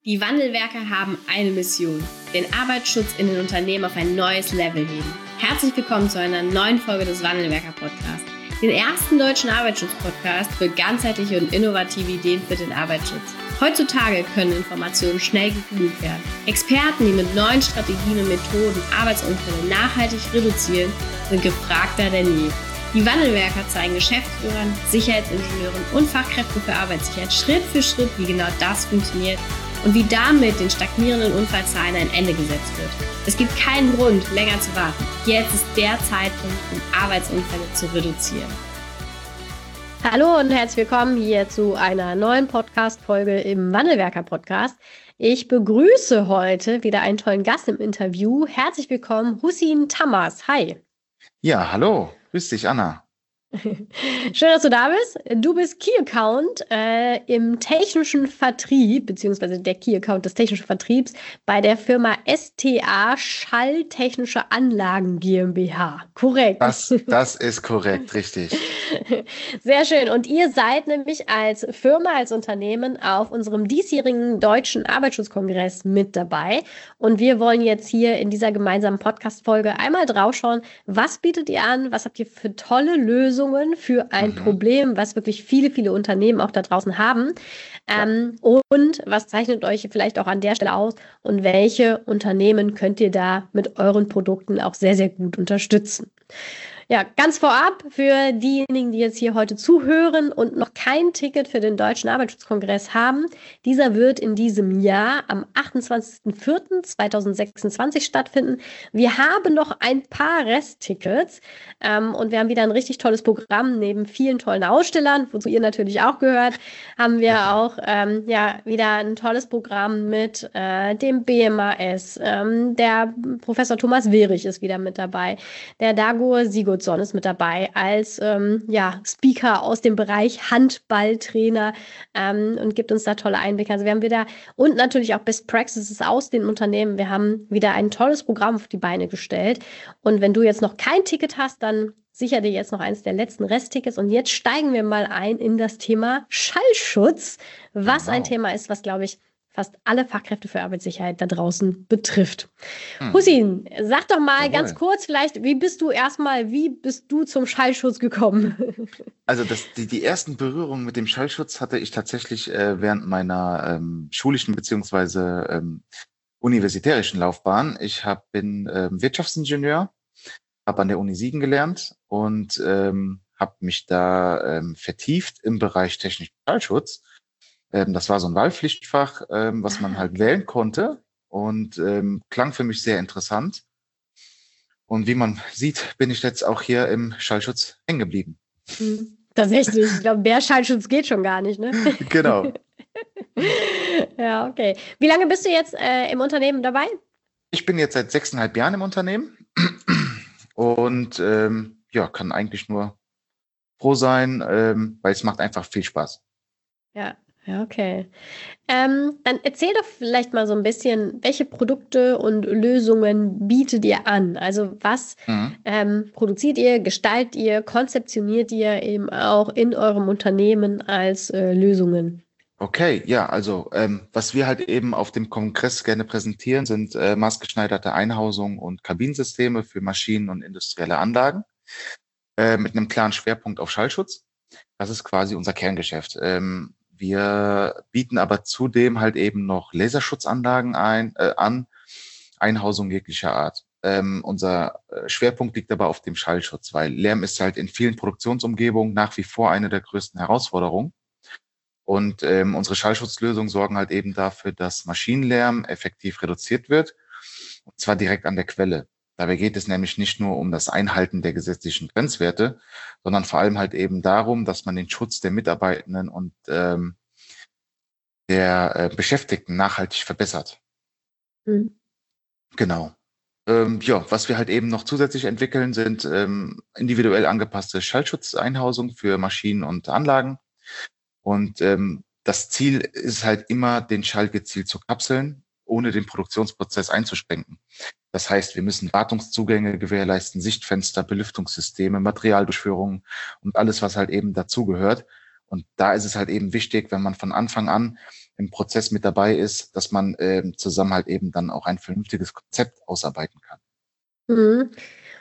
Die Wandelwerker haben eine Mission: den Arbeitsschutz in den Unternehmen auf ein neues Level heben. Herzlich willkommen zu einer neuen Folge des Wandelwerker-Podcasts, den ersten deutschen Arbeitsschutz-Podcast für ganzheitliche und innovative Ideen für den Arbeitsschutz. Heutzutage können Informationen schnell gegoogelt werden. Experten, die mit neuen Strategien und Methoden Arbeitsunfälle nachhaltig reduzieren, sind gefragter denn je. Die Wandelwerker zeigen Geschäftsführern, Sicherheitsingenieuren und Fachkräften für Arbeitssicherheit Schritt für Schritt, wie genau das funktioniert und wie damit den stagnierenden Unfallzahlen ein Ende gesetzt wird. Es gibt keinen Grund, länger zu warten. Jetzt ist der Zeitpunkt, um Arbeitsunfälle zu reduzieren. Hallo und herzlich willkommen hier zu einer neuen Podcast-Folge im Wandelwerker-Podcast. Ich begrüße heute wieder einen tollen Gast im Interview. Herzlich willkommen, Hussein Tammaz. Hi. Ja, hallo. Grüß dich, Anna. Schön, dass du da bist. Du bist Key Account im technischen Vertrieb, beziehungsweise der Key Account des technischen Vertriebs bei der Firma STA Schalltechnische Anlagen GmbH. Korrekt. Das ist korrekt, richtig. Sehr schön. Und ihr seid nämlich als Firma, als Unternehmen auf unserem diesjährigen Deutschen Arbeitsschutzkongress mit dabei. Und wir wollen jetzt hier in dieser gemeinsamen Podcast-Folge einmal draufschauen, was bietet ihr an, was habt ihr für tolle Lösungen für ein Problem, was wirklich viele, viele Unternehmen auch da draußen haben. Und was zeichnet euch vielleicht auch an der Stelle aus und welche Unternehmen könnt ihr da mit euren Produkten auch sehr, sehr gut unterstützen? Ja, ganz vorab für diejenigen, die jetzt hier heute zuhören und noch kein Ticket für den Deutschen Arbeitsschutzkongress haben. Dieser wird in diesem Jahr am 28.04.2026 stattfinden. Wir haben noch ein paar Resttickets und wir haben wieder ein richtig tolles Programm. Neben vielen tollen Ausstellern, wozu ihr natürlich auch gehört, haben wir auch wieder ein tolles Programm mit dem BMAS. Der Professor Thomas Wehrich ist wieder mit dabei. Der Dagur Sigurdsson ist mit dabei als Speaker aus dem Bereich Handballtrainer und gibt uns da tolle Einblicke. Also wir haben wieder und natürlich auch Best Practices aus den Unternehmen. Wir haben wieder ein tolles Programm auf die Beine gestellt. Und wenn du jetzt noch kein Ticket hast, dann sicher dir jetzt noch eins der letzten Resttickets. Und jetzt steigen wir mal ein in das Thema Schallschutz, was ein Thema ist, was, glaube ich, fast alle Fachkräfte für Arbeitssicherheit da draußen betrifft. Hussein, sag doch mal ganz kurz vielleicht, wie bist du zum Schallschutz gekommen? Also die ersten Berührungen mit dem Schallschutz hatte ich tatsächlich während meiner schulischen beziehungsweise universitärischen Laufbahn. Ich bin Wirtschaftsingenieur, habe an der Uni Siegen gelernt und habe mich da vertieft im Bereich technischen Schallschutz. Das war so ein Wahlpflichtfach, was man halt wählen konnte und klang für mich sehr interessant. Und wie man sieht, bin ich jetzt auch hier im Schallschutz hängen geblieben. Tatsächlich, ich glaube, mehr Schallschutz geht schon gar nicht, ne? Genau. Ja, okay. Wie lange bist du jetzt im Unternehmen dabei? Ich bin jetzt seit 6,5 Jahren im Unternehmen und kann eigentlich nur froh sein, weil es macht einfach viel Spaß. Ja, okay. Dann erzähl doch vielleicht mal so ein bisschen, welche Produkte und Lösungen bietet ihr an? Also was produziert ihr, gestaltet ihr, konzeptioniert ihr eben auch in eurem Unternehmen als Lösungen? Okay, ja, also was wir halt eben auf dem Kongress gerne präsentieren, sind maßgeschneiderte Einhausungen und Kabinensysteme für Maschinen und industrielle Anlagen mit einem klaren Schwerpunkt auf Schallschutz. Das ist quasi unser Kerngeschäft. Wir bieten aber zudem halt eben noch Laserschutzanlagen an, Einhausung jeglicher Art. Unser Schwerpunkt liegt aber auf dem Schallschutz, weil Lärm ist halt in vielen Produktionsumgebungen nach wie vor eine der größten Herausforderungen. Und unsere Schallschutzlösungen sorgen halt eben dafür, dass Maschinenlärm effektiv reduziert wird, und zwar direkt an der Quelle. Dabei geht es nämlich nicht nur um das Einhalten der gesetzlichen Grenzwerte, sondern vor allem halt eben darum, dass man den Schutz der Mitarbeitenden und der Beschäftigten nachhaltig verbessert. Genau. Was wir halt eben noch zusätzlich entwickeln, sind individuell angepasste Schallschutzeinhausungen für Maschinen und Anlagen. Und das Ziel ist halt immer, den Schall gezielt zu kapseln, ohne den Produktionsprozess einzuschränken. Das heißt, wir müssen Wartungszugänge gewährleisten, Sichtfenster, Belüftungssysteme, Materialdurchführungen und alles, was halt eben dazugehört. Und da ist es halt eben wichtig, wenn man von Anfang an im Prozess mit dabei ist, dass man zusammen halt eben dann auch ein vernünftiges Konzept ausarbeiten kann. Mhm.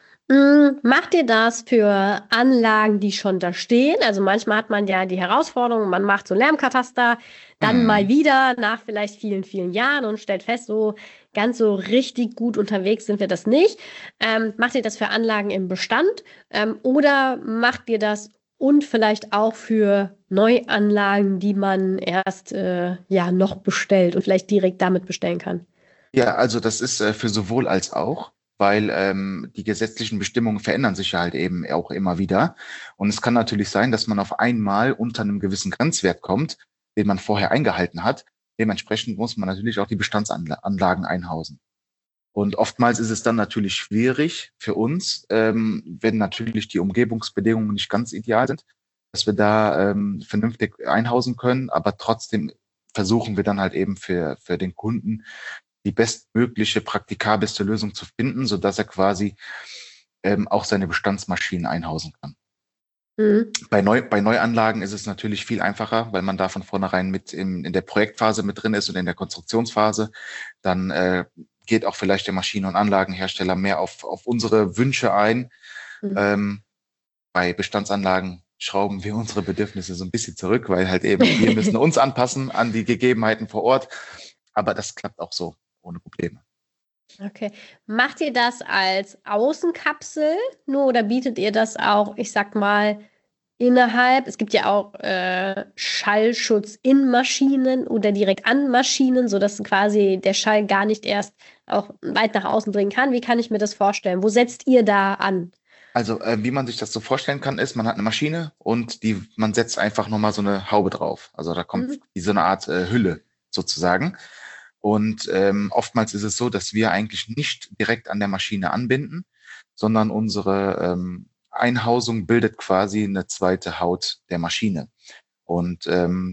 Macht ihr das für Anlagen, die schon da stehen? Also manchmal hat man ja die Herausforderung, man macht so einen Lärmkataster, dann mal Mhm. wieder nach vielleicht vielen, vielen Jahren und stellt fest, so ganz so richtig gut unterwegs sind wir das nicht. Macht ihr das für Anlagen im Bestand? Oder macht ihr das und vielleicht auch für Neuanlagen, die man erst ja noch bestellt und vielleicht direkt damit bestellen kann? Ja, also das ist für sowohl als auch, weil die gesetzlichen Bestimmungen verändern sich ja halt eben auch immer wieder. Und es kann natürlich sein, dass man auf einmal unter einem gewissen Grenzwert kommt, den man vorher eingehalten hat. Dementsprechend muss man natürlich auch die Bestandsanlagen einhausen. Und oftmals ist es dann natürlich schwierig für uns, wenn natürlich die Umgebungsbedingungen nicht ganz ideal sind, dass wir da vernünftig einhausen können, aber trotzdem versuchen wir dann halt eben für den Kunden die bestmögliche, praktikabelste Lösung zu finden, sodass er quasi auch seine Bestandsmaschinen einhausen kann. Mhm. Bei Neuanlagen ist es natürlich viel einfacher, weil man da von vornherein mit in der Projektphase mit drin ist und in der Konstruktionsphase. Dann geht auch vielleicht der Maschinen- und Anlagenhersteller mehr auf unsere Wünsche ein. Mhm. Ähm, Bei Bestandsanlagen schrauben wir unsere Bedürfnisse so ein bisschen zurück, weil halt eben wir müssen uns anpassen an die Gegebenheiten vor Ort. Aber das klappt auch so ohne Probleme. Okay. Macht ihr das als Außenkapsel nur oder bietet ihr das auch, ich sag mal, innerhalb? Es gibt ja auch Schallschutz in Maschinen oder direkt an Maschinen, sodass quasi der Schall gar nicht erst auch weit nach außen dringen kann. Wie kann ich mir das vorstellen? Wo setzt ihr da an? Also, wie man sich das so vorstellen kann, ist, man hat eine Maschine und man setzt einfach nochmal so eine Haube drauf. Also da kommt Mhm. wie so eine Art Hülle sozusagen. Und oftmals ist es so, dass wir eigentlich nicht direkt an der Maschine anbinden, sondern unsere Einhausung bildet quasi eine zweite Haut der Maschine. Und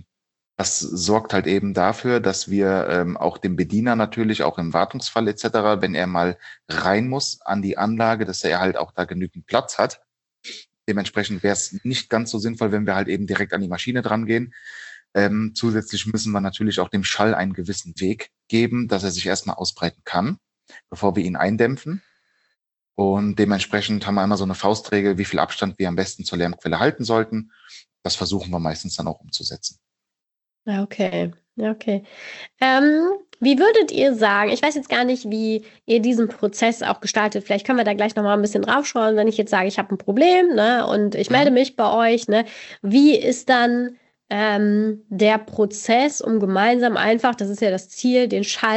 das sorgt halt eben dafür, dass wir auch dem Bediener natürlich, auch im Wartungsfall etc., wenn er mal rein muss an die Anlage, dass er halt auch da genügend Platz hat. Dementsprechend wäre es nicht ganz so sinnvoll, wenn wir halt eben direkt an die Maschine dran gehen. Zusätzlich müssen wir natürlich auch dem Schall einen gewissen Weg geben, dass er sich erstmal ausbreiten kann, bevor wir ihn eindämpfen. Und dementsprechend haben wir immer so eine Faustregel, wie viel Abstand wir am besten zur Lärmquelle halten sollten. Das versuchen wir meistens dann auch umzusetzen. Ja, okay. Ja, okay. Wie würdet ihr sagen, ich weiß jetzt gar nicht, wie ihr diesen Prozess auch gestaltet. Vielleicht können wir da gleich nochmal ein bisschen draufschauen, wenn ich jetzt sage, ich habe ein Problem, ne, und ich melde Mhm. mich bei euch, ne? Wie ist dann der Prozess, um gemeinsam einfach, das ist ja das Ziel,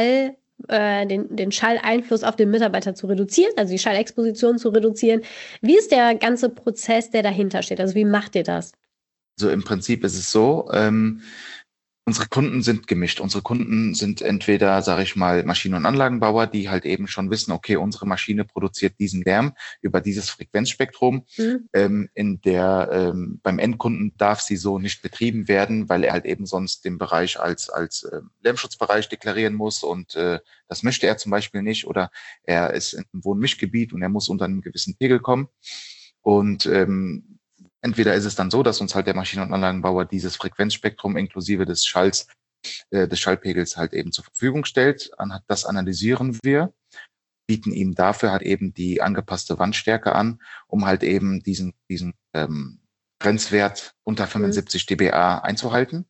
den Schalleinfluss auf den Mitarbeiter zu reduzieren, also die Schallexposition zu reduzieren. Wie ist der ganze Prozess, der dahinter steht? Also wie macht ihr das? Also im Prinzip ist es so, unsere Kunden sind gemischt. Unsere Kunden sind entweder, sage ich mal, Maschinen- und Anlagenbauer, die halt eben schon wissen, okay, unsere Maschine produziert diesen Lärm über dieses Frequenzspektrum. Hm? Beim Endkunden darf sie so nicht betrieben werden, weil er halt eben sonst den Bereich als Lärmschutzbereich deklarieren muss und das möchte er zum Beispiel nicht oder er ist in einem Wohnmischgebiet und er muss unter einem gewissen Pegel kommen. Und entweder ist es dann so, dass uns halt der Maschinen- und Anlagenbauer dieses Frequenzspektrum inklusive des Schalls, des Schallpegels halt eben zur Verfügung stellt. Das analysieren wir, bieten ihm dafür halt eben die angepasste Wandstärke an, um halt eben diesen Grenzwert unter Hm? 75 dBA einzuhalten.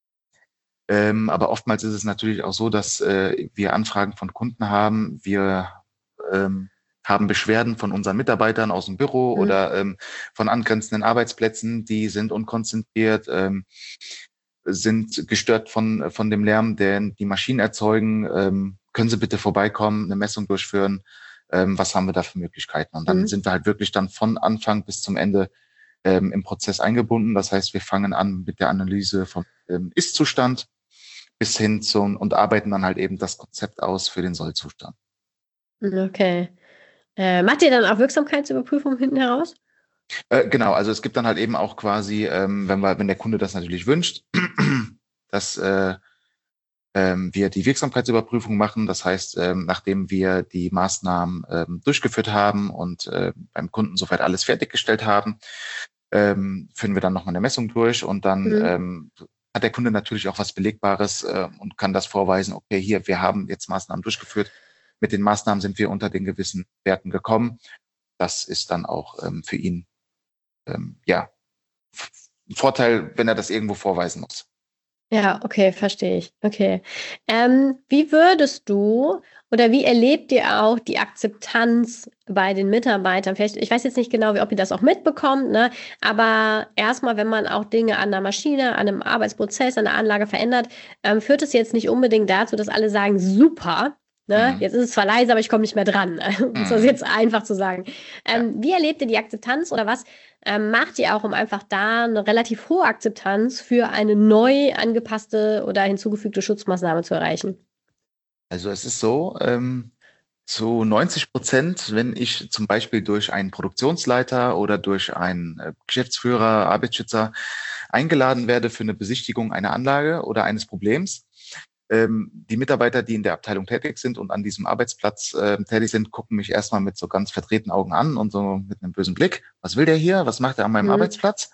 Aber oftmals ist es natürlich auch so, dass wir Anfragen von Kunden haben. Wir haben Beschwerden von unseren Mitarbeitern aus dem Büro Hm? oder von angrenzenden Arbeitsplätzen, die sind unkonzentriert, sind gestört von dem Lärm, den die Maschinen erzeugen. Können Sie bitte vorbeikommen, eine Messung durchführen? Was haben wir da für Möglichkeiten? Und dann Hm? sind wir halt wirklich dann von Anfang bis zum Ende im Prozess eingebunden. Das heißt, wir fangen an mit der Analyse vom Ist-Zustand bis hin zum und arbeiten dann halt eben das Konzept aus für den Soll-Zustand. Okay. Macht ihr dann auch Wirksamkeitsüberprüfung hinten heraus? Genau, also es gibt dann halt eben auch quasi, wenn der Kunde das natürlich wünscht, dass wir die Wirksamkeitsüberprüfung machen. Das heißt, nachdem wir die Maßnahmen durchgeführt haben und beim Kunden soweit alles fertiggestellt haben, führen wir dann nochmal eine Messung durch und dann hat der Kunde natürlich auch was Belegbares und kann das vorweisen, okay, hier, wir haben jetzt Maßnahmen durchgeführt. Mit den Maßnahmen sind wir unter den gewissen Werten gekommen. Das ist dann auch für ihn ja ein Vorteil, wenn er das irgendwo vorweisen muss. Ja, okay, verstehe ich. Okay. Wie würdest du oder wie erlebt ihr auch die Akzeptanz bei den Mitarbeitern? Vielleicht, ich weiß jetzt nicht genau, ob ihr das auch mitbekommt, ne? Aber erstmal, wenn man auch Dinge an der Maschine, an einem Arbeitsprozess, an der Anlage verändert, führt es jetzt nicht unbedingt dazu, dass alle sagen, super. Ne? Jetzt ist es zwar leise, aber ich komme nicht mehr dran, um es jetzt einfach zu sagen. Wie erlebt ihr die Akzeptanz oder was macht ihr auch, um einfach da eine relativ hohe Akzeptanz für eine neu angepasste oder hinzugefügte Schutzmaßnahme zu erreichen? Also es ist so, zu 90%, wenn ich zum Beispiel durch einen Produktionsleiter oder durch einen Geschäftsführer, Arbeitsschützer eingeladen werde für eine Besichtigung einer Anlage oder eines Problems, die Mitarbeiter, die in der Abteilung tätig sind und an diesem Arbeitsplatz tätig sind, gucken mich erstmal mit so ganz verdrehten Augen an und so mit einem bösen Blick. Was will der hier? Was macht er an meinem Arbeitsplatz?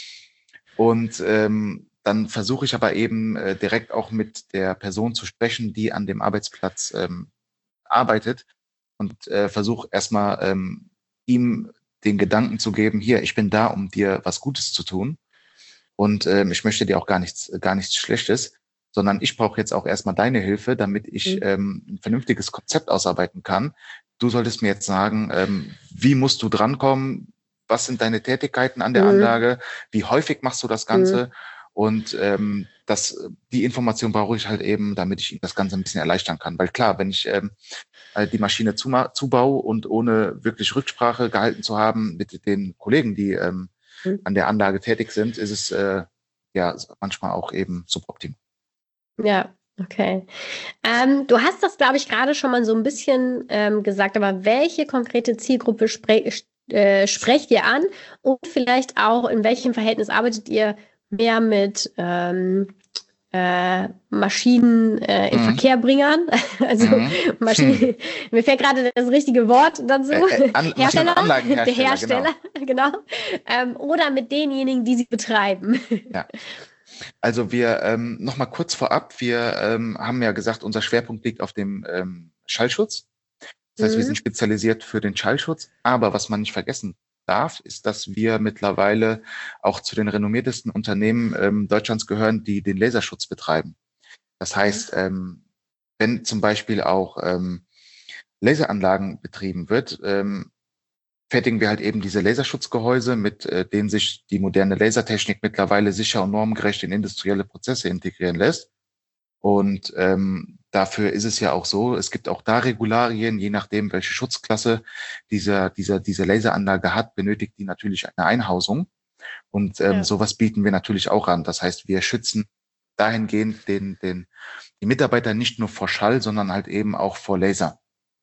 Und dann versuche ich aber eben direkt auch mit der Person zu sprechen, die an dem Arbeitsplatz arbeitet und versuche erstmal ihm den Gedanken zu geben, hier, ich bin da, um dir was Gutes zu tun und ich möchte dir auch gar nichts Schlechtes, sondern ich brauche jetzt auch erstmal deine Hilfe, damit ich ein vernünftiges Konzept ausarbeiten kann. Du solltest mir jetzt sagen, wie musst du drankommen? Was sind deine Tätigkeiten an der Anlage? Wie häufig machst du das Ganze? Und die Information brauche ich halt eben, damit ich ihm das Ganze ein bisschen erleichtern kann. Weil klar, wenn ich die Maschine zubaue und ohne wirklich Rücksprache gehalten zu haben mit den Kollegen, die an der Anlage tätig sind, ist es ja manchmal auch eben suboptimal. Ja, okay. Du hast das, glaube ich, gerade schon mal so ein bisschen gesagt, aber welche konkrete Zielgruppe sprecht ihr an und vielleicht auch in welchem Verhältnis arbeitet ihr mehr mit Maschinen in Verkehrbringern? Also Maschinen, mir fällt gerade das richtige Wort dazu. Hersteller, Anlagenhersteller, der Hersteller, genau. Oder mit denjenigen, die sie betreiben. Ja. Also wir noch mal kurz vorab, wir haben ja gesagt, unser Schwerpunkt liegt auf dem Schallschutz. Das heißt, wir sind spezialisiert für den Schallschutz. Aber was man nicht vergessen darf, ist, dass wir mittlerweile auch zu den renommiertesten Unternehmen Deutschlands gehören, die den Laserschutz betreiben. Das heißt, wenn zum Beispiel auch Laseranlagen betrieben wird, fertigen wir halt eben diese Laserschutzgehäuse, mit denen sich die moderne Lasertechnik mittlerweile sicher und normgerecht in industrielle Prozesse integrieren lässt. Und dafür ist es ja auch so, es gibt auch da Regularien, je nachdem, welche Schutzklasse diese Laseranlage hat, benötigt die natürlich eine Einhausung. Und sowas bieten wir natürlich auch an. Das heißt, wir schützen dahingehend die Mitarbeiter nicht nur vor Schall, sondern halt eben auch vor Laser.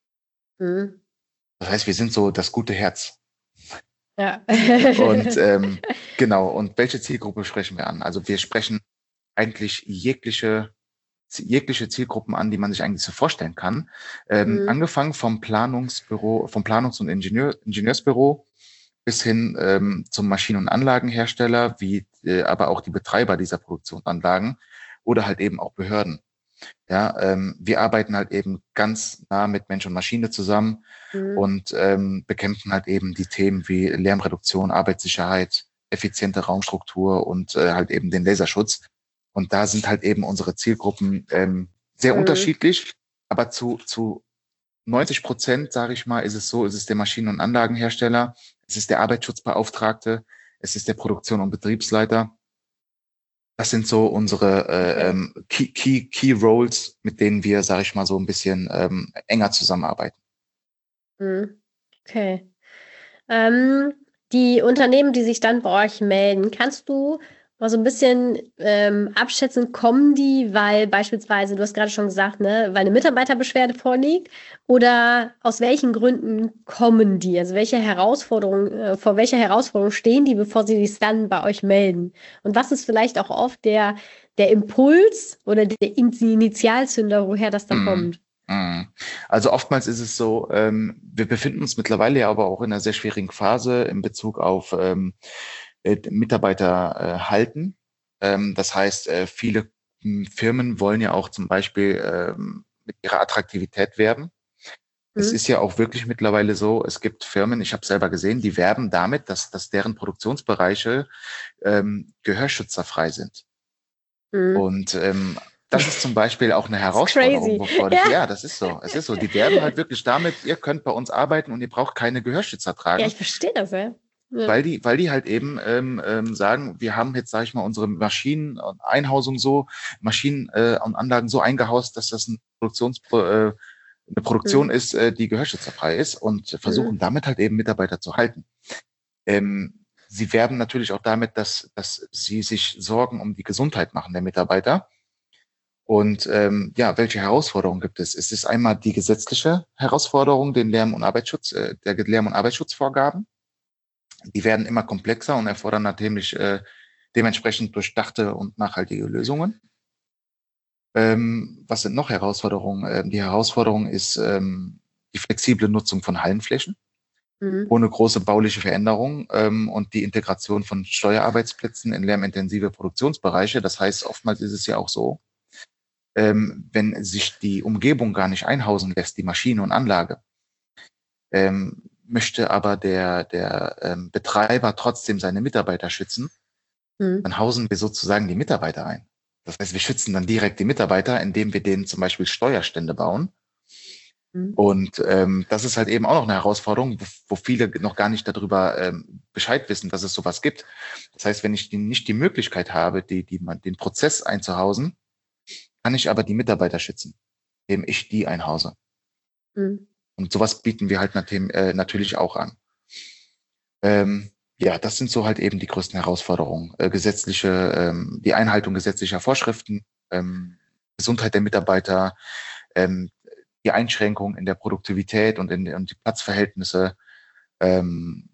Das heißt, wir sind so das gute Herz. Ja. Und genau, und welche Zielgruppe sprechen wir an? Also wir sprechen eigentlich jegliche Zielgruppen an, die man sich eigentlich so vorstellen kann. Angefangen vom Planungsbüro, vom Planungs- und Ingenieursbüro bis hin zum Maschinen- und Anlagenhersteller, wie aber auch die Betreiber dieser Produktionsanlagen oder halt eben auch Behörden. Ja, wir arbeiten halt eben ganz nah mit Mensch und Maschine zusammen und bekämpfen halt eben die Themen wie Lärmreduktion, Arbeitssicherheit, effiziente Raumstruktur und halt eben den Laserschutz. Und da sind halt eben unsere Zielgruppen sehr unterschiedlich, aber zu 90%, sage ich mal, ist es so, ist es der Maschinen- und Anlagenhersteller, es ist der Arbeitsschutzbeauftragte, es ist der Produktion- und Betriebsleiter. Das sind so unsere Key Roles, mit denen wir, sage ich mal, so ein bisschen enger zusammenarbeiten. Okay. Die Unternehmen, die sich dann bei euch melden, kannst du mal so ein bisschen abschätzen, kommen die, weil beispielsweise, du hast gerade schon gesagt, ne, weil eine Mitarbeiterbeschwerde vorliegt, oder aus welchen Gründen kommen die? Also welche Herausforderungen, vor welcher Herausforderung stehen die, bevor sie sich dann bei euch melden? Und was ist vielleicht auch oft der Impuls oder der Initialzünder, woher das dann kommt? Also oftmals ist es so, wir befinden uns mittlerweile ja aber auch in einer sehr schwierigen Phase in Bezug auf Mitarbeiter halten. Das heißt, viele Firmen wollen ja auch zum Beispiel mit ihrer Attraktivität werben. Es ist ja auch wirklich mittlerweile so, es gibt Firmen, ich habe selber gesehen, die werben damit, dass deren Produktionsbereiche gehörschützerfrei sind. Und das ist zum Beispiel auch eine Herausforderung, ja, das ist so. Es ist so. Die werben halt wirklich damit, ihr könnt bei uns arbeiten und ihr braucht keine Gehörschützer tragen. Ja, ich verstehe das, ja. Weil die halt eben sagen, wir haben jetzt, sage ich mal, unsere Maschinen und Einhausung so, Maschinen und Anlagen so eingehaust, dass das eine Produktion ist, die gehörschützerfrei ist und versuchen damit halt eben Mitarbeiter zu halten. Sie werben natürlich auch damit, dass sie sich Sorgen um die Gesundheit machen der Mitarbeiter. Und ja, welche Herausforderungen gibt es? Es ist einmal die gesetzliche Herausforderung, den Lärm- und Arbeitsschutz, der Lärm- und Arbeitsschutzvorgaben. Die werden immer komplexer und erfordern natürlich dementsprechend durchdachte und nachhaltige Lösungen. Was sind noch Herausforderungen? Die Herausforderung ist die flexible Nutzung von Hallenflächen ohne große bauliche Veränderungen und die Integration von Steuerarbeitsplätzen in lärmintensive Produktionsbereiche. Das heißt, oftmals ist es ja auch so, wenn sich die Umgebung gar nicht einhausen lässt, die Maschine und Anlage, möchte aber der Betreiber trotzdem seine Mitarbeiter schützen, dann hausen wir sozusagen die Mitarbeiter ein. Das heißt, wir schützen dann direkt die Mitarbeiter, indem wir denen zum Beispiel Steuerstände bauen. Und das ist halt eben auch noch eine Herausforderung, wo viele noch gar nicht darüber Bescheid wissen, dass es sowas gibt. Das heißt, wenn ich nicht die Möglichkeit habe, den Prozess einzuhausen, kann ich aber die Mitarbeiter schützen, indem ich die einhause. Und sowas bieten wir halt natürlich auch an. Ja, das sind so halt eben die größten Herausforderungen. Die Einhaltung gesetzlicher Vorschriften, Gesundheit der Mitarbeiter, die Einschränkung in der Produktivität und die Platzverhältnisse. Und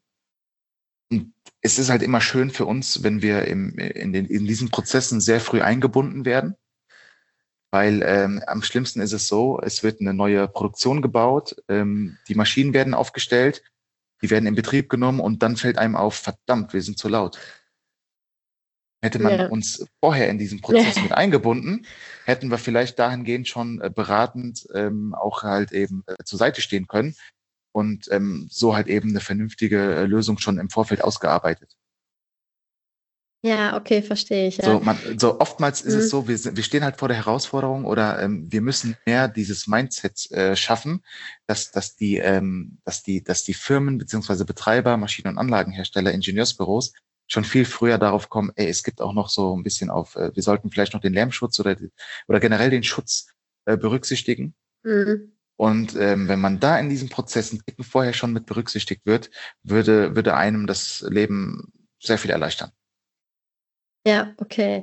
es ist halt immer schön für uns, wenn wir in diesen Prozessen sehr früh eingebunden werden. Weil am schlimmsten ist es so, es wird eine neue Produktion gebaut, die Maschinen werden aufgestellt, die werden in Betrieb genommen und dann fällt einem auf, verdammt, wir sind zu laut. Hätte man uns vorher in diesen Prozess mit eingebunden, hätten wir vielleicht dahingehend schon beratend auch halt eben zur Seite stehen können und so halt eben eine vernünftige Lösung schon im Vorfeld ausgearbeitet. Ja, okay, verstehe ich. Ja. So oftmals ist es so, wir stehen halt vor der Herausforderung oder wir müssen mehr dieses Mindset schaffen, dass die Firmen beziehungsweise Betreiber, Maschinen- und Anlagenhersteller, Ingenieursbüros schon viel früher darauf kommen, es gibt auch noch so ein bisschen wir sollten vielleicht noch den Lärmschutz oder generell den Schutz berücksichtigen. Und wenn man da in diesen Prozessen vorher schon mit berücksichtigt wird, würde einem das Leben sehr viel erleichtern. Ja, okay.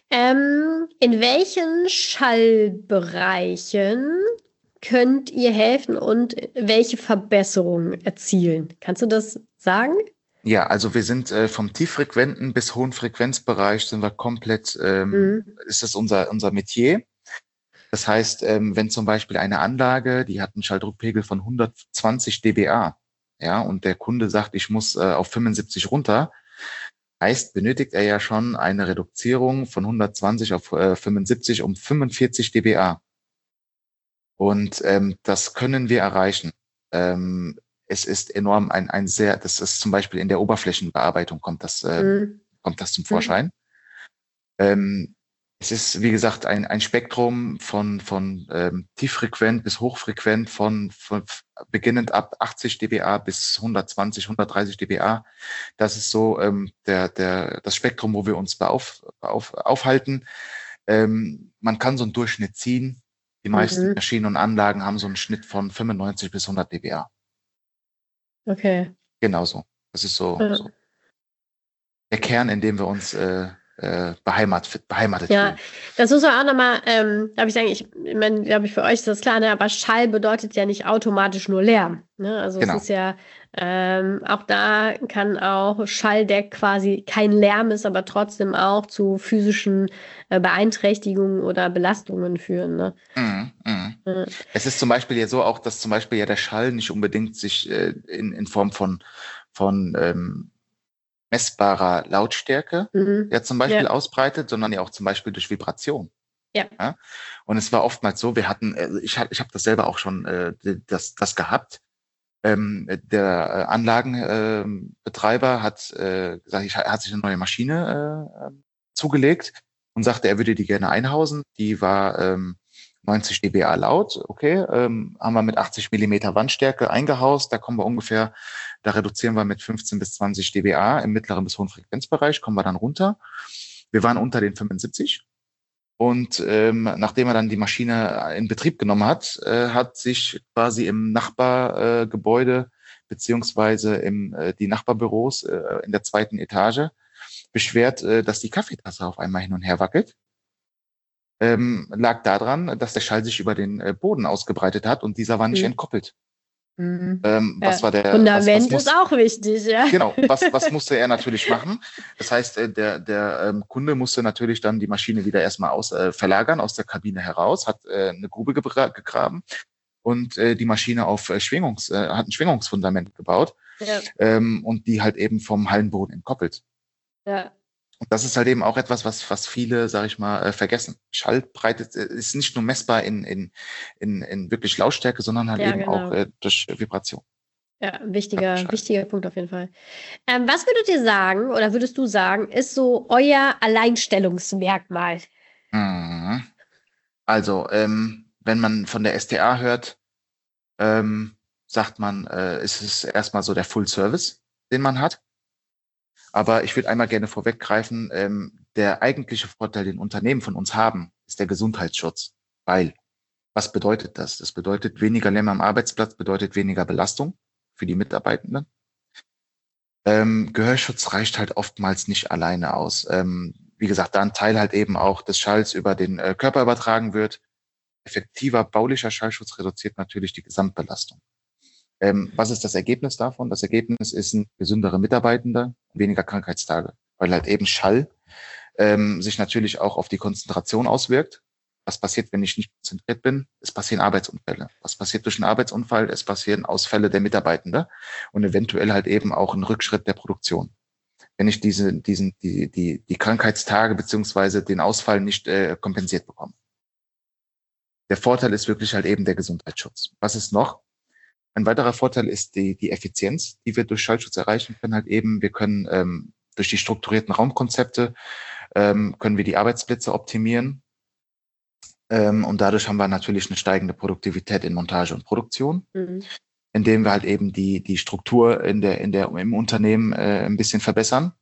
In welchen Schallbereichen könnt ihr helfen und welche Verbesserungen erzielen? Kannst du das sagen? Ja, also wir sind vom tieffrequenten bis hohen Frequenzbereich sind wir komplett, ist das unser Metier. Das heißt, wenn zum Beispiel eine Anlage, die hat einen Schalldruckpegel von 120 dBA, ja, und der Kunde sagt, ich muss auf 75 runter, heißt, benötigt er ja schon eine Reduzierung von 120 auf 75 um 45 dBA. Und das können wir erreichen. Es ist enorm das ist zum Beispiel in der Oberflächenbearbeitung kommt das zum Vorschein. Es ist, wie gesagt, ein Spektrum von tieffrequent bis hochfrequent von beginnend ab 80 dBA bis 120, 130 dBA. Das ist so das Spektrum, wo wir uns aufhalten. Man kann so einen Durchschnitt ziehen. Die meisten Maschinen und Anlagen haben so einen Schnitt von 95 bis 100 dBA. Okay. Genau so. Das ist so der Kern, in dem wir uns beheimatet Ja, fühlen. das muss man auch nochmal, darf ich sagen, ich meine, glaube ich, für euch ist das klar, ne? Aber Schall bedeutet ja nicht automatisch nur Lärm. Ne? Also Genau. es ist ja, auch da kann auch Schall, der quasi kein Lärm ist, aber trotzdem auch zu physischen Beeinträchtigungen oder Belastungen führen. Ne? Es ist zum Beispiel ja so auch, dass zum Beispiel ja der Schall nicht unbedingt sich in Form von messbarer Lautstärke ja zum Beispiel ausbreitet, sondern ja auch zum Beispiel durch Vibration. Ja. Ja? Und es war oftmals so, wir hatten, ich hab das selber auch schon das gehabt. Der Anlagenbetreiber hat gesagt, hat sich eine neue Maschine zugelegt und sagte, er würde die gerne einhausen. Die war 90 dBA laut, okay, haben wir mit 80 Millimeter Wandstärke eingehaust, da reduzieren wir mit 15 bis 20 dBA im mittleren bis hohen Frequenzbereich, kommen wir dann runter. Wir waren unter den 75 und nachdem er dann die Maschine in Betrieb genommen hat, hat sich quasi im Nachbargebäude beziehungsweise die Nachbarbüros in der 2. Etage beschwert, dass die Kaffeetasse auf einmal hin und her wackelt. Lag daran, dass der Schall sich über den Boden ausgebreitet hat und dieser war nicht entkoppelt. Was war der Fundament ist auch wichtig, ja. Genau, was musste er natürlich machen? Das heißt, der Kunde musste natürlich dann die Maschine wieder erstmal verlagern aus der Kabine heraus, hat eine Grube gegraben und die Maschine hat ein Schwingungsfundament gebaut und die halt eben vom Hallenboden entkoppelt. Ja. Und das ist halt eben auch etwas, was viele, sag ich mal, vergessen. Schall ist nicht nur messbar in wirklich Lautstärke, sondern halt eben auch durch Vibration. Ja, wichtiger Punkt auf jeden Fall. Was würdest du sagen, ist so euer Alleinstellungsmerkmal? Also, wenn man von der STA hört, sagt man, ist es erstmal so der Full Service, den man hat. Aber ich würde einmal gerne vorweggreifen, der eigentliche Vorteil, den Unternehmen von uns haben, ist der Gesundheitsschutz. Weil, was bedeutet das? Das bedeutet weniger Lärm am Arbeitsplatz, bedeutet weniger Belastung für die Mitarbeitenden. Gehörschutz reicht halt oftmals nicht alleine aus. Wie gesagt, da ein Teil halt eben auch des Schalls über den Körper übertragen wird. Effektiver baulicher Schallschutz reduziert natürlich die Gesamtbelastung. Was ist das Ergebnis davon? Das Ergebnis ist ein gesündere Mitarbeitender, weniger Krankheitstage, weil halt eben Schall sich natürlich auch auf die Konzentration auswirkt. Was passiert, wenn ich nicht konzentriert bin? Es passieren Arbeitsunfälle. Was passiert durch einen Arbeitsunfall? Es passieren Ausfälle der Mitarbeitenden und eventuell halt eben auch ein Rückschritt der Produktion. Wenn ich die Krankheitstage beziehungsweise den Ausfall nicht kompensiert bekomme. Der Vorteil ist wirklich halt eben der Gesundheitsschutz. Was ist noch? Ein weiterer Vorteil ist die Effizienz, die wir durch Schallschutz erreichen können. Halt eben, wir können durch die strukturierten Raumkonzepte können wir die Arbeitsplätze optimieren. Und dadurch haben wir natürlich eine steigende Produktivität in Montage und Produktion, indem wir halt eben die Struktur im Unternehmen ein bisschen verbessern.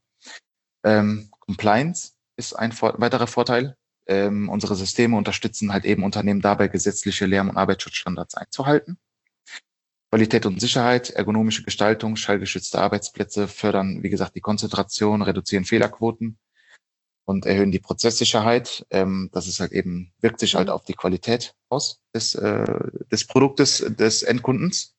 Compliance ist ein weiterer Vorteil. Unsere Systeme unterstützen halt eben Unternehmen dabei, gesetzliche Lärm- und Arbeitsschutzstandards einzuhalten. Qualität und Sicherheit, ergonomische Gestaltung, schallgeschützte Arbeitsplätze fördern, wie gesagt, die Konzentration, reduzieren Fehlerquoten und erhöhen die Prozesssicherheit. Das ist halt eben, wirkt sich halt auf die Qualität aus des Produktes des Endkundens.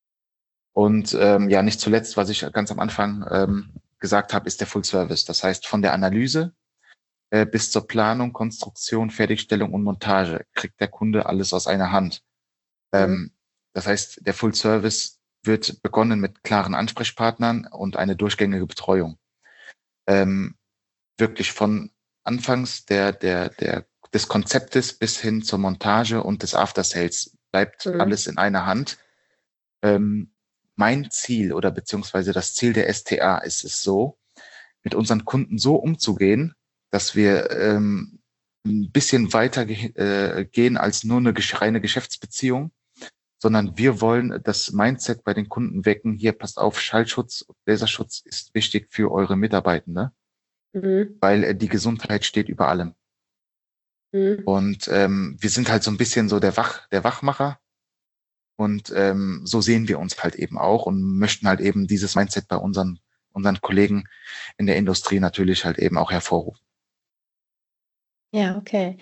Und ja, nicht zuletzt, was ich ganz am Anfang gesagt habe, ist der Full Service. Das heißt, von der Analyse bis zur Planung, Konstruktion, Fertigstellung und Montage kriegt der Kunde alles aus einer Hand. Das heißt, der Full Service wird begonnen mit klaren Ansprechpartnern und eine durchgängige Betreuung. Wirklich von Anfangs des Konzeptes bis hin zur Montage und des After Sales bleibt alles in einer Hand. Mein Ziel oder beziehungsweise das Ziel der STA ist es so, mit unseren Kunden so umzugehen, dass wir ein bisschen weiter gehen als nur eine reine Geschäftsbeziehung, sondern wir wollen das Mindset bei den Kunden wecken. Hier, passt auf, Schallschutz, Laserschutz ist wichtig für eure Mitarbeitende, weil die Gesundheit steht über allem. Und wir sind halt so ein bisschen so der Wachmacher und so sehen wir uns halt eben auch und möchten halt eben dieses Mindset bei unseren Kollegen in der Industrie natürlich halt eben auch hervorrufen. Ja, okay.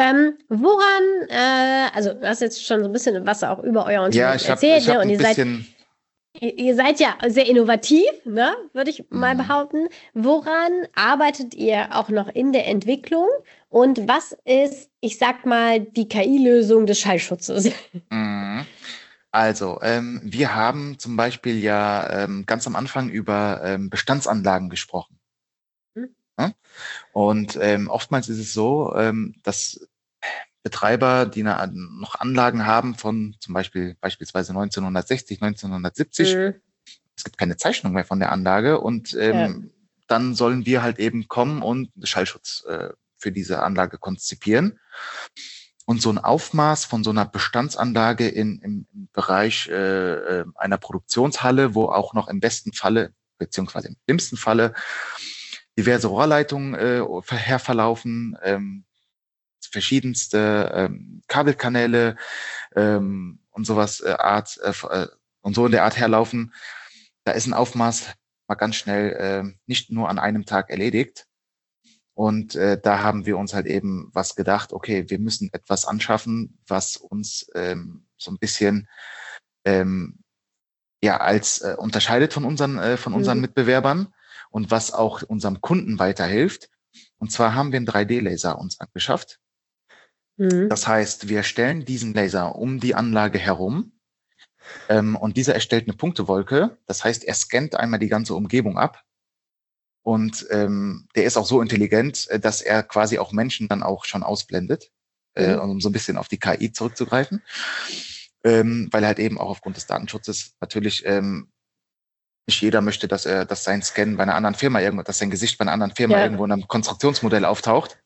Also du hast jetzt schon so ein bisschen was auch über euer Unternehmen erzählt, ne? Und ihr seid ja sehr innovativ, ne? Würde ich mal behaupten. Woran arbeitet ihr auch noch in der Entwicklung? Und was ist, ich sag mal, die KI-Lösung des Schallschutzes? Also, wir haben zum Beispiel ja ganz am Anfang über Bestandsanlagen gesprochen. Hm? Ne? Und oftmals ist es so, dass Betreiber, die noch Anlagen haben von zum Beispiel beispielsweise 1960, 1970, Mhm. es gibt keine Zeichnung mehr von der Anlage und Ja. dann sollen wir halt eben kommen und Schallschutz für diese Anlage konzipieren. Und so ein Aufmaß von so einer Bestandsanlage im Bereich einer Produktionshalle, wo auch noch im besten Falle, beziehungsweise im schlimmsten Falle, diverse Rohrleitungen herverlaufen, verschiedenste Kabelkanäle und sowas und so in der Art herlaufen, da ist ein Aufmaß mal ganz schnell nicht nur an einem Tag erledigt. Und da haben wir uns halt eben was gedacht, okay, wir müssen etwas anschaffen, was uns so ein bisschen ähm, ja als unterscheidet von unseren Mhm. Mitbewerbern und was auch unserem Kunden weiterhilft. Und zwar haben wir einen 3D-Laser uns angeschafft. Mhm. Das heißt, wir stellen diesen Laser um die Anlage herum und dieser erstellt eine Punktewolke. Das heißt, er scannt einmal die ganze Umgebung ab und der ist auch so intelligent, dass er quasi auch Menschen dann auch schon ausblendet, Mhm. um so ein bisschen auf die KI zurückzugreifen, weil er halt eben auch aufgrund des Datenschutzes natürlich nicht jeder möchte, dass sein Scan bei einer anderen Firma irgendwo, dass sein Gesicht bei einer anderen Firma Ja. irgendwo in einem Konstruktionsmodell auftaucht.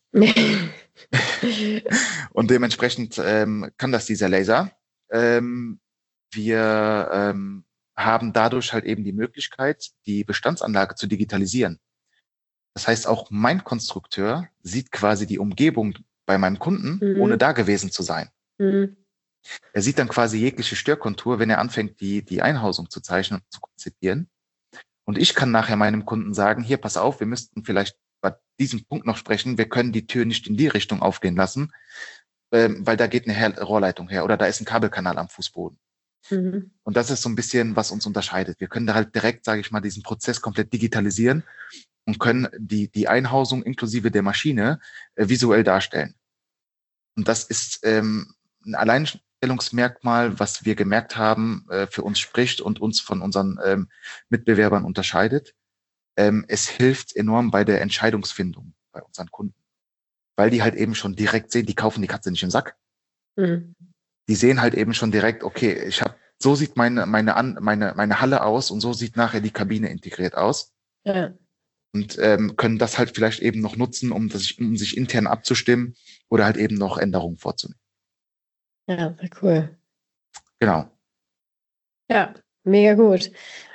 Und dementsprechend kann das dieser Laser. Ähm, wir haben dadurch halt eben die Möglichkeit, die Bestandsanlage zu digitalisieren. Das heißt, auch mein Konstrukteur sieht quasi die Umgebung bei meinem Kunden, ohne Mhm. da gewesen zu sein. Mhm. Er sieht dann quasi jegliche Störkontur, wenn er anfängt, die Einhausung zu zeichnen und zu konzipieren. Und ich kann nachher meinem Kunden sagen, hier, pass auf, wir müssten vielleicht bei diesem Punkt noch sprechen, wir können die Tür nicht in die Richtung aufgehen lassen, weil da geht eine Rohrleitung her oder da ist ein Kabelkanal am Fußboden. Mhm. Und das ist so ein bisschen, was uns unterscheidet. Wir können da halt direkt, sage ich mal, diesen Prozess komplett digitalisieren und können die Einhausung inklusive der Maschine visuell darstellen. Und das ist ein Alleinstellungsmerkmal, was wir gemerkt haben, für uns spricht und uns von unseren Mitbewerbern unterscheidet. Es hilft enorm bei der Entscheidungsfindung bei unseren Kunden, weil die halt eben schon direkt sehen, die kaufen die Katze nicht im Sack. Mhm. Die sehen halt eben schon direkt, okay, so sieht meine Halle aus und so sieht nachher die Kabine integriert aus. Ja. Und können das halt vielleicht eben noch nutzen, um sich intern abzustimmen oder halt eben noch Änderungen vorzunehmen. Ja, sehr cool. Genau. Ja, mega gut.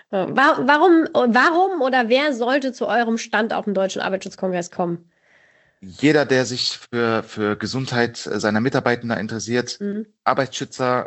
Warum oder wer sollte zu eurem Stand auf dem Deutschen Arbeitsschutzkongress kommen? Jeder, der sich für Gesundheit seiner Mitarbeitender interessiert, Mhm. Arbeitsschützer,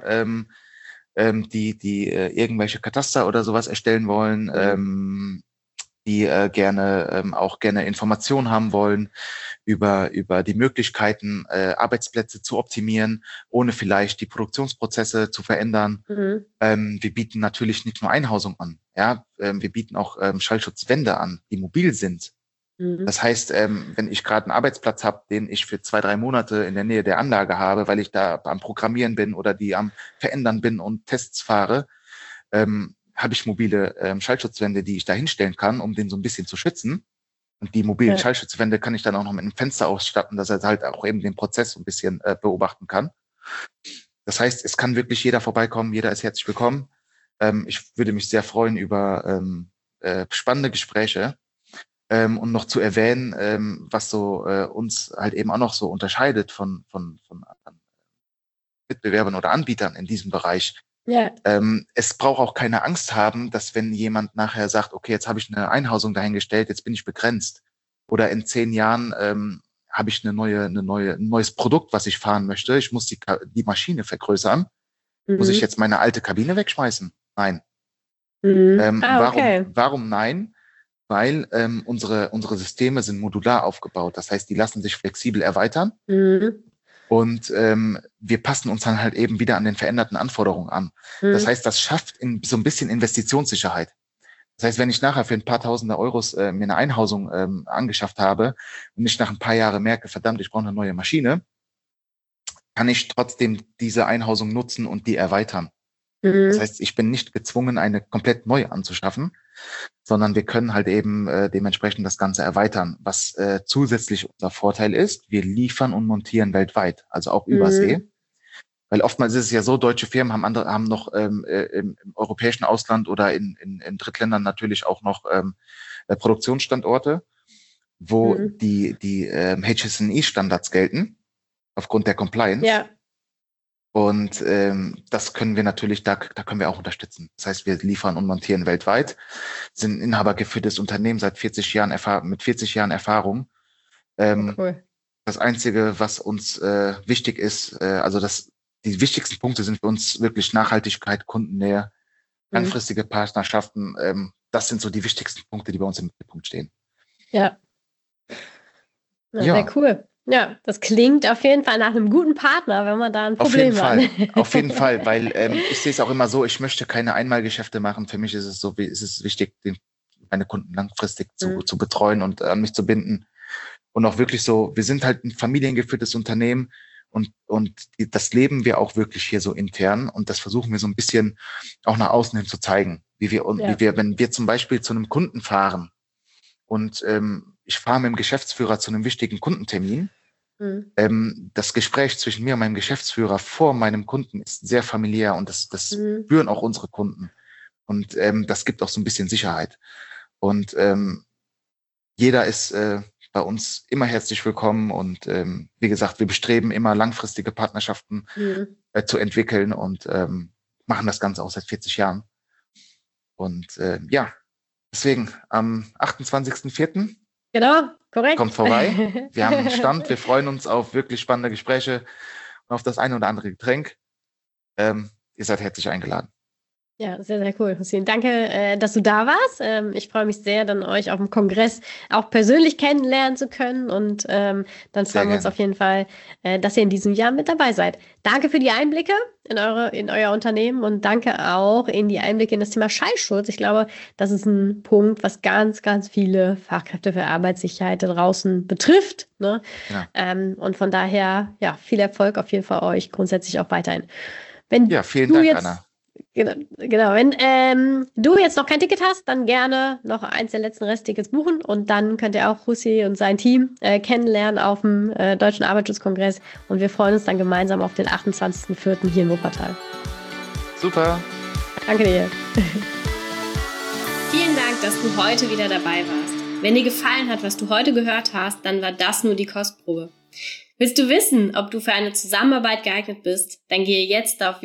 die irgendwelche Kataster oder sowas erstellen wollen, Mhm. die auch gerne Informationen haben wollen über die Möglichkeiten, Arbeitsplätze zu optimieren, ohne vielleicht die Produktionsprozesse zu verändern. Mhm. Wir bieten natürlich nicht nur Einhausung an, ja, wir bieten auch Schallschutzwände an, die mobil sind. Mhm. Das heißt, wenn ich gerade einen Arbeitsplatz habe, den ich für 2, 3 Monate in der Nähe der Anlage habe, weil ich da am Programmieren bin oder die am Verändern bin und Tests fahre, habe ich mobile Schallschutzwände, die ich da hinstellen kann, um den so ein bisschen zu schützen. Und die mobilen Ja. Schallschutzwände kann ich dann auch noch mit einem Fenster ausstatten, dass er halt auch eben den Prozess so ein bisschen beobachten kann. Das heißt, es kann wirklich jeder vorbeikommen, jeder ist herzlich willkommen. Ich würde mich sehr freuen über spannende Gespräche und noch zu erwähnen, was so uns halt eben auch noch so unterscheidet von anderen Mitbewerbern oder Anbietern in diesem Bereich. Ja. Es braucht auch keine Angst haben, dass wenn jemand nachher sagt, okay, jetzt habe ich eine Einhausung dahingestellt, jetzt bin ich begrenzt. Oder in 10 Jahren habe ich ein neues Produkt, was ich fahren möchte. Ich muss die Maschine vergrößern. Muss ich Mhm. jetzt meine alte Kabine wegschmeißen? Nein. Mhm. Ah, okay. Warum nein? Weil unsere Systeme sind modular aufgebaut. Das heißt, die lassen sich flexibel erweitern Mhm. und wir passen uns dann halt eben wieder an den veränderten Anforderungen an. Das Mhm. heißt, das schafft so ein bisschen Investitionssicherheit. Das heißt, wenn ich nachher für ein paar Tausende Euros mir eine Einhausung angeschafft habe und ich nach ein paar Jahren merke, verdammt, ich brauche eine neue Maschine, kann ich trotzdem diese Einhausung nutzen und die erweitern. Das Mhm. heißt, ich bin nicht gezwungen, eine komplett neue anzuschaffen, sondern wir können halt eben dementsprechend das Ganze erweitern. Was zusätzlich unser Vorteil ist, wir liefern und montieren weltweit, also auch übersee. Mhm. Weil oftmals ist es ja so, deutsche Firmen haben noch im europäischen Ausland oder in Drittländern natürlich auch noch Produktionsstandorte, wo Mhm. die HSNI-Standards gelten, aufgrund der Compliance. Ja, Und das können wir natürlich, da können wir auch unterstützen. Das heißt, wir liefern und montieren weltweit, sind inhabergeführtes Unternehmen seit 40 Jahren mit 40 Jahren Erfahrung. oh, Ähm, cool. Das Einzige, was uns wichtig ist, die wichtigsten Punkte sind für uns wirklich Nachhaltigkeit, Kundennähe, Mhm. langfristige Partnerschaften. Das sind so die wichtigsten Punkte, die bei uns im Mittelpunkt stehen. Ja. Ja, sehr Ja, cool. Ja, das klingt auf jeden Fall nach einem guten Partner, wenn man da ein auf jeden Problem hat. Fall. Auf jeden Fall, weil ich sehe es auch immer so, ich möchte keine Einmalgeschäfte machen. Für mich ist es so, ist es wichtig, meine Kunden langfristig Mhm. zu betreuen und an mich zu binden. Und auch wirklich so, wir sind halt ein familiengeführtes Unternehmen das leben wir auch wirklich hier so intern und das versuchen wir so ein bisschen auch nach außen hin zu zeigen, Ja. wenn wir zum Beispiel zu einem Kunden fahren und ich fahre mit dem Geschäftsführer zu einem wichtigen Kundentermin, Mhm. das Gespräch zwischen mir und meinem Geschäftsführer vor meinem Kunden ist sehr familiär und das Mhm. spüren auch unsere Kunden und das gibt auch so ein bisschen Sicherheit und jeder ist bei uns immer herzlich willkommen und wie gesagt, wir bestreben immer langfristige Partnerschaften Mhm. zu entwickeln und machen das Ganze auch seit 40 Jahren. Und ja, deswegen am 28.04. Genau, korrekt. kommt vorbei. Wir haben einen Stand, wir freuen uns auf wirklich spannende Gespräche und auf das eine oder andere Getränk. Ihr seid herzlich eingeladen. Ja, sehr, sehr cool, Hussein. Danke, dass du da warst. Ich freue mich sehr, dann euch auf dem Kongress auch persönlich kennenlernen zu können. Und dann Sehr freuen wir uns gerne. auf jeden Fall, dass ihr in diesem Jahr mit dabei seid. Danke für die Einblicke in euer Unternehmen und danke auch in die Einblicke in das Thema Schallschutz. Ich glaube, das ist ein Punkt, was ganz, ganz viele Fachkräfte für Arbeitssicherheit da draußen betrifft. Ne? Genau. Und von daher, ja, viel Erfolg auf jeden Fall euch grundsätzlich auch weiterhin. Wenn Ja, vielen du Dank, jetzt Anna. Genau, wenn du jetzt noch kein Ticket hast, dann gerne noch eins der letzten Resttickets buchen und dann könnt ihr auch Hussi und sein Team kennenlernen auf dem Deutschen Arbeitsschutzkongress und wir freuen uns dann gemeinsam auf den 28.04. hier in Wuppertal. Super. Danke dir. Vielen Dank, dass du heute wieder dabei warst. Wenn dir gefallen hat, was du heute gehört hast, dann war das nur die Kostprobe. Willst du wissen, ob du für eine Zusammenarbeit geeignet bist? Dann gehe jetzt auf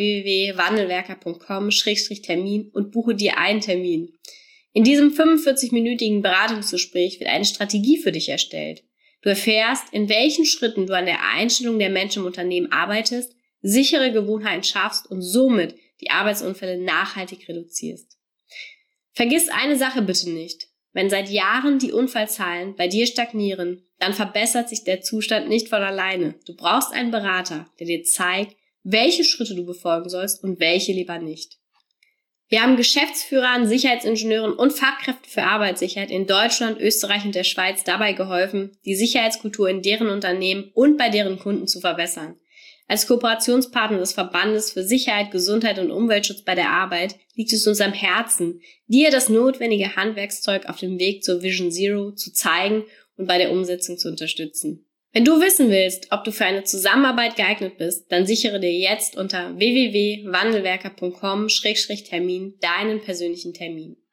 www.wandelwerker.com/Termin und buche dir einen Termin. In diesem 45-minütigen Beratungsgespräch wird eine Strategie für dich erstellt. Du erfährst, in welchen Schritten du an der Einstellung der Menschen im Unternehmen arbeitest, sichere Gewohnheiten schaffst und somit die Arbeitsunfälle nachhaltig reduzierst. Vergiss eine Sache bitte nicht. Wenn seit Jahren die Unfallzahlen bei dir stagnieren, dann verbessert sich der Zustand nicht von alleine. Du brauchst einen Berater, der dir zeigt, welche Schritte du befolgen sollst und welche lieber nicht. Wir haben Geschäftsführern, Sicherheitsingenieuren und Fachkräften für Arbeitssicherheit in Deutschland, Österreich und der Schweiz dabei geholfen, die Sicherheitskultur in deren Unternehmen und bei deren Kunden zu verbessern. Als Kooperationspartner des Verbandes für Sicherheit, Gesundheit und Umweltschutz bei der Arbeit liegt es uns am Herzen, dir das notwendige Handwerkszeug auf dem Weg zur Vision Zero zu zeigen und bei der Umsetzung zu unterstützen. Wenn du wissen willst, ob du für eine Zusammenarbeit geeignet bist, dann sichere dir jetzt unter www.wandelwerker.com/Termin deinen persönlichen Termin.